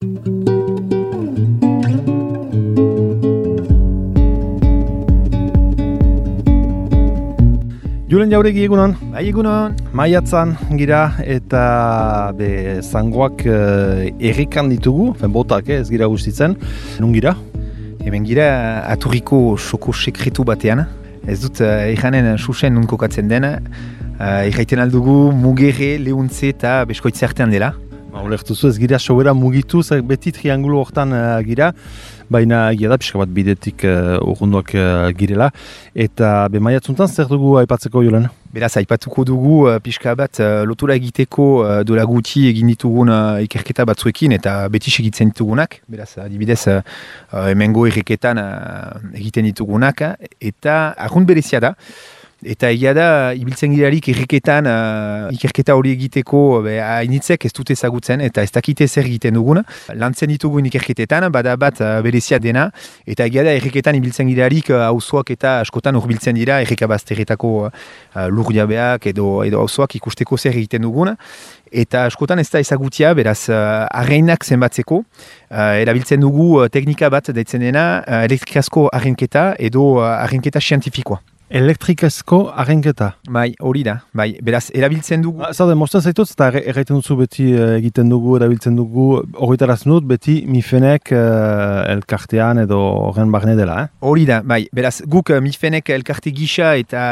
Julen Jauregi egunon? Bai, egunon. Maiatzan gira eta zangoak errikan ditugu, botak ez gira guztitzen. Nun gira? Hemen gira aturriko soko sekretu batean. Ez dut ikanen susen nun kokatzen den. Ikaiten aldugu mugerre, lehuntze eta beskoitze artean dela. Ulertuzu ez gira sobera mugitu, beti triangulu hortan gira. Baina egia da, pixka bat bidetik urrunduak girela. Eta maiatzuntan zer dugu aipatzeko, Julen? Beraz, aipatuko dugu pixka bat lotura egiteko dola guti egin ditugun ikerketa batzuekin eta beti segitzen ditugunak. Beraz, adibidez, hemengo erreketan egiten ditugunak. Eta arrunt berezia da. Eta egia da, ibiltzen girarik erreketan ikerketa hori egiteko hainitzek ez dute ezagutzen eta ez dakite zer egiten dugun. Lantzen ditugun ikerketetan, bada bat berezia dena. Eta egia da, erreketan ibiltzen girarik auzoak eta askotan hurbiltzen dira errekabazterretako lur jabeak edo auzoak ikusteko zer egiten dugun. Eta askotan ez da ezagutia, beraz, arreinak zenbatzeko. Erabiltzen dugu teknika bat deitzen dena elektrikazko arrenketa edo arrenketa zientifikoa. Elektrikazko arrenketa? Bai, hori da. Bai, beraz, erabiltzen dugu... Zaude, mostan zaitut, eta erraiten duzu beti egiten dugu, erabiltzen dugu, horretaraz dut, beti mifenek elkartean edo horren barne dela, Hori da, bai. Beraz, guk mifenek elkarte gisa eta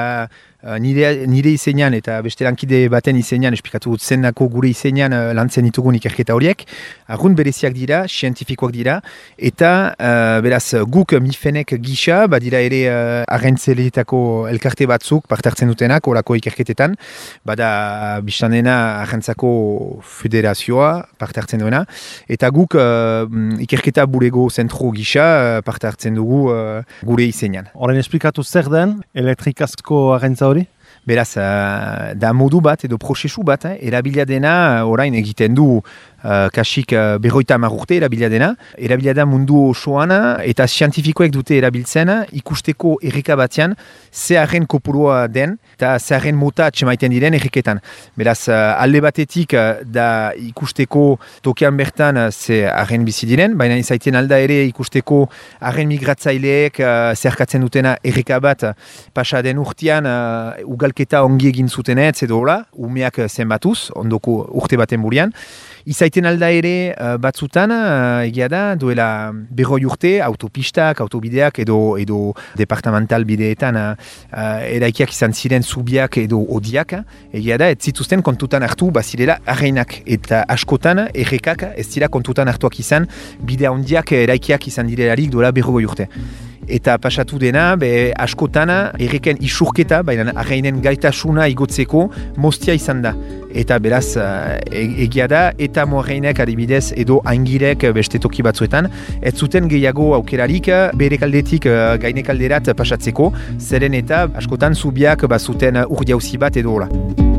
nire izenean eta beste lankide baten izenean, esplikatu dut zenako gure izenean lantzen ditugun ikerketa horiek. Arrunt bereziak dira, zientifikoak dira, eta beraz, guk mifenek gisa, badira ere arrentzeleetako elkarte batzuk partartzen dutenak, orako ikerketetan, bada biztan dena arrentzako federazioa partartzen duena, eta guk ikerketa burego zentro gisa partartzen dugu gure izenean. Horren esplikatu zer den elektrikazko arrentza hori? Beraz, da modu bat edo prozesu bat, erabila dena orain egiten du kasik 50 urte erabila dena. Erabila da mundu osoan eta zientifikoek dute erabiltzen ikusteko erreka batean ze arren kopurua den eta ze arren mota atxemaiten diren erreketan. Beraz, alde batetik da ikusteko tokian bertan ze arren bizi diren, baina izaiten alda ere ikusteko arren migratzaileek zerkatzen dutena erreka bat pasa den urtean ugalketa ongi egin zutenetz edo hola, umeak zenbatuz, ondoko urte baten burian. Izaiten alda ere batzutan, egia da, duela 40 urte, autopistak, autobideak edo departamental bideetan eraikiak izan ziren zubiak edo odiak, egia da, ez zituzten kontutan hartu bazirela arreinak. Eta askotan errekak ez dira kontutan hartuak izan, bidea ondiak eraikiak izan direlarik duela 40 urte. Eta pasatu dena, askotan erreken isurketa, baina arreinen gaitasuna igotzeko moztia izan da. Eta beraz, egia da, eta moarreinek adibidez edo aingirek beste toki batzuetan, ez zuten gehiago aukerarik bere kaldetik gaine kalderat pasatzeko, zeren eta askotan zubiak bazuten urdiauzi bat edo hola.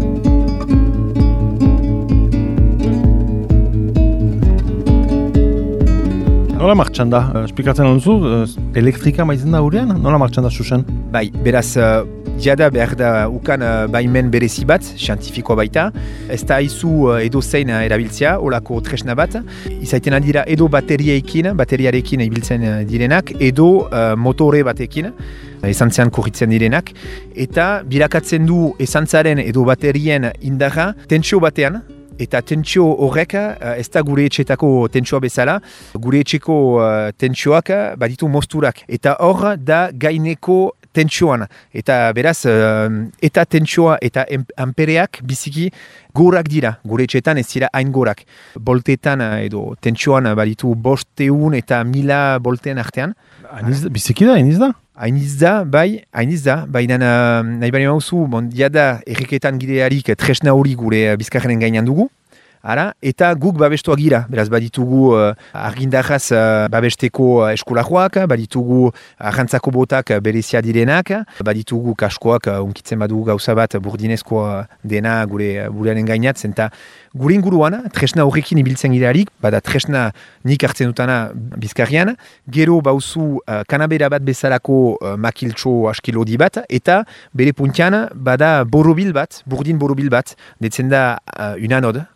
Nola martxan da? Esplikatzen duzu, elektrika maizen da hurean? Nola martxan da susen? Bai, beraz, jada behar da ukan baimen berezi bat, zientifikoa baita. Ez da izu edo zein erabiltzea, olako tresna bat. Izaiten aldira edo bateriarekin ibiltzen direnak, edo motore batekin, esantzean korritzen direnak. Eta bilakatzen du esantzaren edo baterien indarra tentsio batean, eta tentsio horrek ez da gure etxetako tentsioa bezala, gure etxeko tentsioak baditu mozturak. Eta hor da gaineko tentsioan. Eta beraz, eta tentsioa eta ampereak biziki gorak dira. Gure etxetan ez dira hain gorak. Boltetan edo tentsioan baditu 500 eta 1000 bolten artean. Biziki da, hainiz da? Hainiz da, bai, hainiz da. Baina nahi bani mauzu, jada erreketan gidearik tresna hori gure bizkarren gainan dugu. Ara, eta guk babestuak gira, beraz baditugu argindarraz babesteko eskolajoak, baditugu arrantzako botak berezia direnak, baditugu kaskoak unkitzen badugu gauza bat burdinezkoa dena gure bulearen gainatzen, eta gure inguruan, tresna horrekin ibiltzen girearik, bada tresna nik hartzen dutana bizkarrian, gero bauzu kanabera bat bezalako makiltxo askilodi bat, eta bere puntian bada borobil bat, burdin borobil bat, detzen da unanod.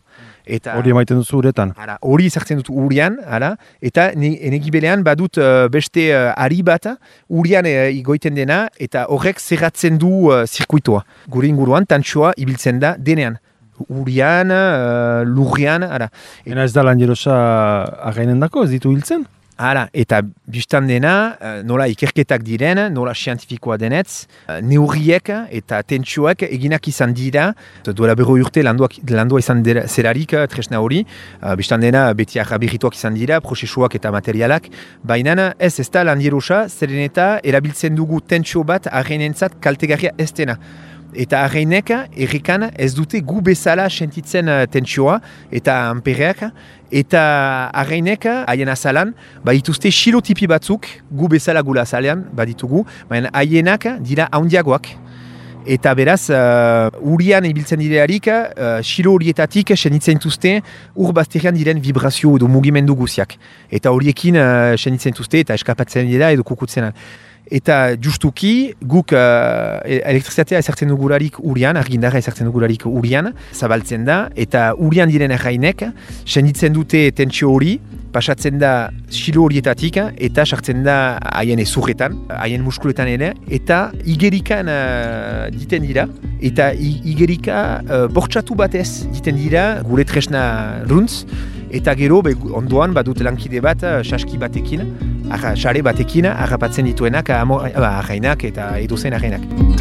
Eta hori emaiten duzu uretan. Hori sartzen dut urian, eta enegibelean badut beste ari bat urian igoiten dena, eta horrek zerratzen du zirkuitoa. Gure inguruan tantxoa ibiltzen da denean. Urian, lurrian, Ena ez da lan jerosa againen dako, ez ditu hiltzen? Eta biztan dena, nola ikerketak diren, nola sientifikoa denetz, neurriek eta tentsioak eginak izan dira, duela 40 urte landua izan zerarik tresna hori, biztan dena beti arrabirituak izan dira, prozesuak eta materialak, baina ez da lan jerosa, zeren eta erabiltzen dugu tentsio bat arreinentzat kaltegarria ez dena. Eta arreinek errekan ez dute gu bezala sentitzen tentsioa eta ampereak, eta arreinek haien azalan badituzte xilotipi batzuk gu bezala gula azalean baditugu, baina haienak dira haundiagoak. Eta beraz, urian ibiltzen direarik, xilo horietatik sentitzen dituzte ur bazterian diren vibrazio edo mugimendu guziak. Eta horiekin sentitzen dituzte eta eskapatzen dira edo kukutzen. Eta justuki, guk elektrizitatea ezartzen dugularik urian, argindarra ezartzen dugularik urian, zabaltzen da, eta urian diren errainek, senditzen dute tentsio hori, pasatzen da xilo horietatik, eta sartzen da haien ezurretan, haien muskuletan ere, eta igerikan diten dira, eta igerika bortxatu batez diten dira, gure tresna runtz, eta gero ondoan badut lankide bat, saski batekin, xare batekin, harrapatzen dituenak, arrainak eta edozen arrainak.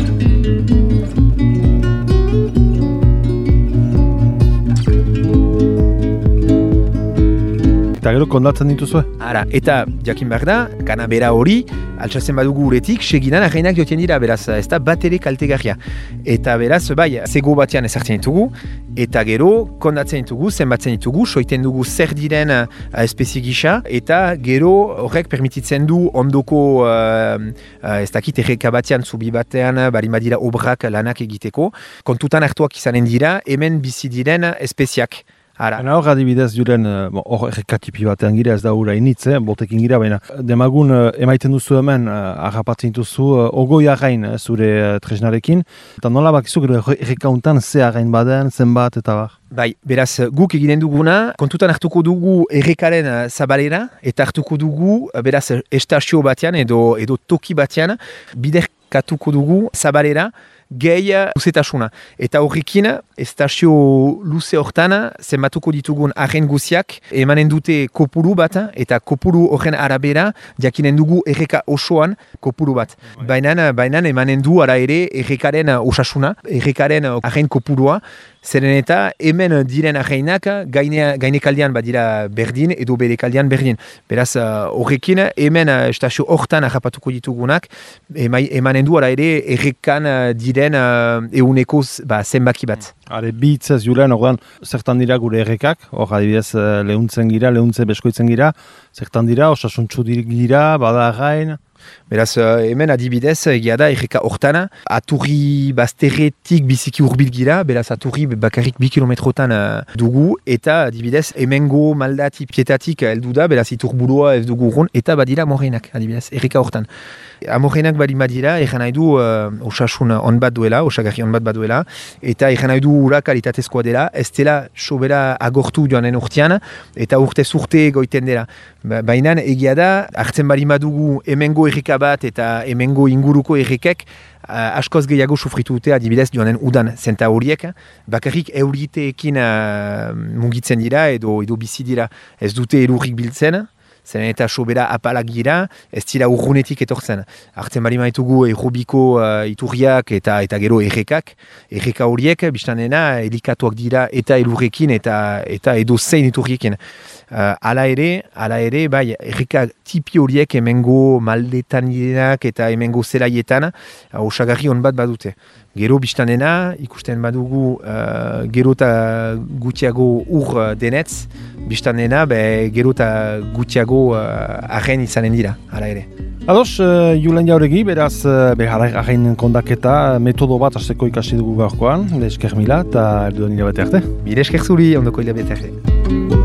Eta gero kondatzen dituzue? Eta jakin behar da, kanabera hori, altsatzen badugu uretik, segidan arrainak joten dira, beraz, ez da bat ere kaltegarria. Eta beraz, zego batean ezartzen ditugu, eta gero kondatzen ditugu, zenbatzen ditugu, soiten dugu zer diren espezie gisa, eta gero horrek permititzen du ondoko, ez dakit erreka batean, zubi batean, bari badira obrak lanak egiteko, kontutan hartuak izanen dira, hemen bizi diren espeziak. Hor adibidez juren, hor errekatipi batean gira, ez da hura initz, botekin gira, baina demagun emaiten duzu hemen, harrapatzen duzu, ogoi arrain zure tresnarekin, eta nola bakizu gero errekauntan ze arrain baden, zenbat eta bar? Beraz, guk eginen duguna, kontutan hartuko dugu errekaren zabalera, eta hartuko dugu, beraz, estazio batean edo toki batean, biderkatuko dugu zabalera, gehi luzetasuna. Eta horrekin, estazio luze hortan, zenbatuko ditugun arren guziak, emanen dute kopuru bat, eta kopuru horren arabera, jakinen dugu erreka osoan kopuru bat. Baina emanen du ara ere errekaren osasuna, errekaren arren kopurua, zeren eta hemen diren arreinak gainekaldean badira berdin edo berekaldean berdin. Beraz, horrekin hemen estazio hortan harrapatuko ditugunak, emanen du ara ere errekan diren euneko zenbaki bat. Bi hitzez julen, ordan, zertan dira gure errekak, hor adibidez lehuntzen beskoitzen gira, zertan dira, osasuntxu gira, bada arrain. Beraz, hemen adibidez, egia da, erreka hortan, aturri bazterretik biziki urbil gira, beraz, aturri bakarrik 2 kilometrotan dugu, eta adibidez, hemengo maldati pietatik heldu da, beraz, iturburua ez dugu urrun, eta badira morreinak, adibidez, erreka hortan. Amorreinak bali badira, egan nahi du osasun on bat duela, osagarri on bat duela, eta egan nahi du ura kalitatezkoa dela, ez dela sobera agortu joanen urtean, eta urtez urte goiten dela. Baina egia da, hartzen bali badugu hemengo erreka bat eta hemengo inguruko errekek, askoz gehiago sufritu dute adibidez joanen udan zenta horiek, bakarrik euriteekin mugitzen dira edo bizi dira, ez dute elurrik biltzen, zeren eta sobera apalak gira, ez dira urrunetik etortzen. Hartzen bali maitugu errobiko iturriak eta gero erreka horiek, biztan dena, elikatuak dira eta elurrekin eta edo zein iturriekin. Hala ere, bai, erreka tipi horiek hemengo maldetan direnak eta hemengo zelaietan osagarri on bat badute. Gero biztan dena, ikusten badugu gero eta gutiago ur denetz, biztan dena, gero eta gutiago arren izanen dira, hala ere. Ados, Julen Jauregi, beraz, arren kondaketa metodo bat hasteko ikasi dugu gaurkoan, esker mila eta erduen hilabete arte. Mire esker zuri, ondoko hilabete arte.